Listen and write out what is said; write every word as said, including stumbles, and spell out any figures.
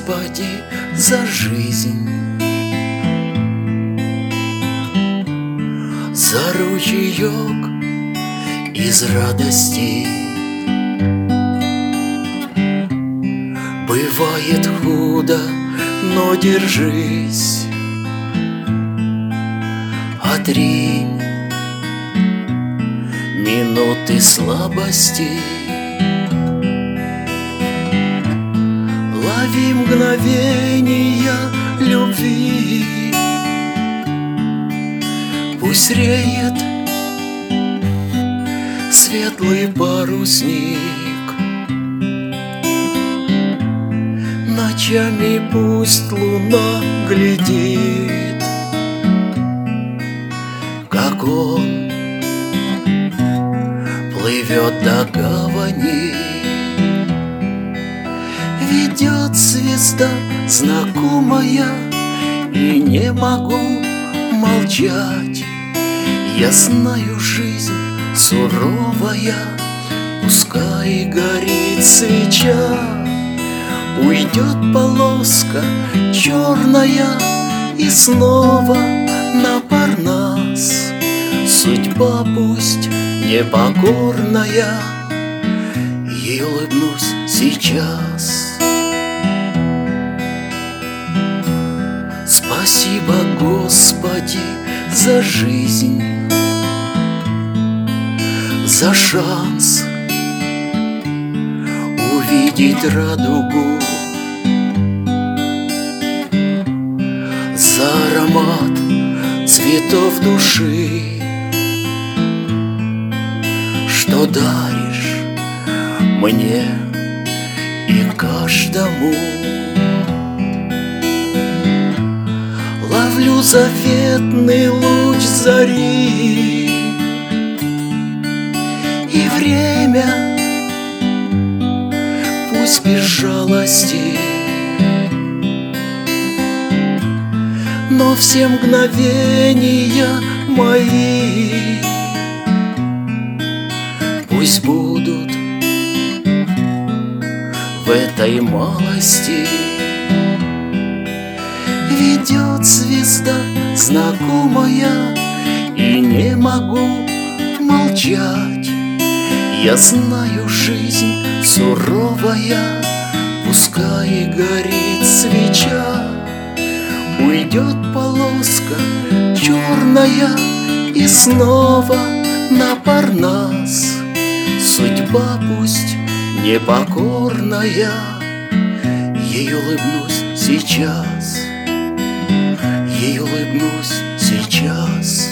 Господи, за жизнь, за ручеек из радости. Бывает худо, но держись, отринь минуты слабости. Лови мгновения любви, пусть реет светлый парусник. Ночами пусть луна глядит, как он плывет до гавани. Ведет звезда знакомая, и не могу молчать. Я знаю, жизнь суровая, пускай горит свеча. Уйдет полоска черная, и снова на Парнас. Судьба пусть непокорная, ей улыбнусь сейчас. Спасибо, Господи, за жизнь, за шанс увидеть радугу, за аромат цветов души, что даришь мне и каждому. Ловлю заветный луч зари, и время пусть без жалости, но все мгновения мои пусть будут в этой малости. Ведет звезда знакомая, и не могу молчать. Я знаю, жизнь суровая, пускай горит свеча. Уйдет полоска черная, и снова на Парнас. Судьба пусть непокорная, ей улыбнусь сейчас, ей улыбнусь сейчас.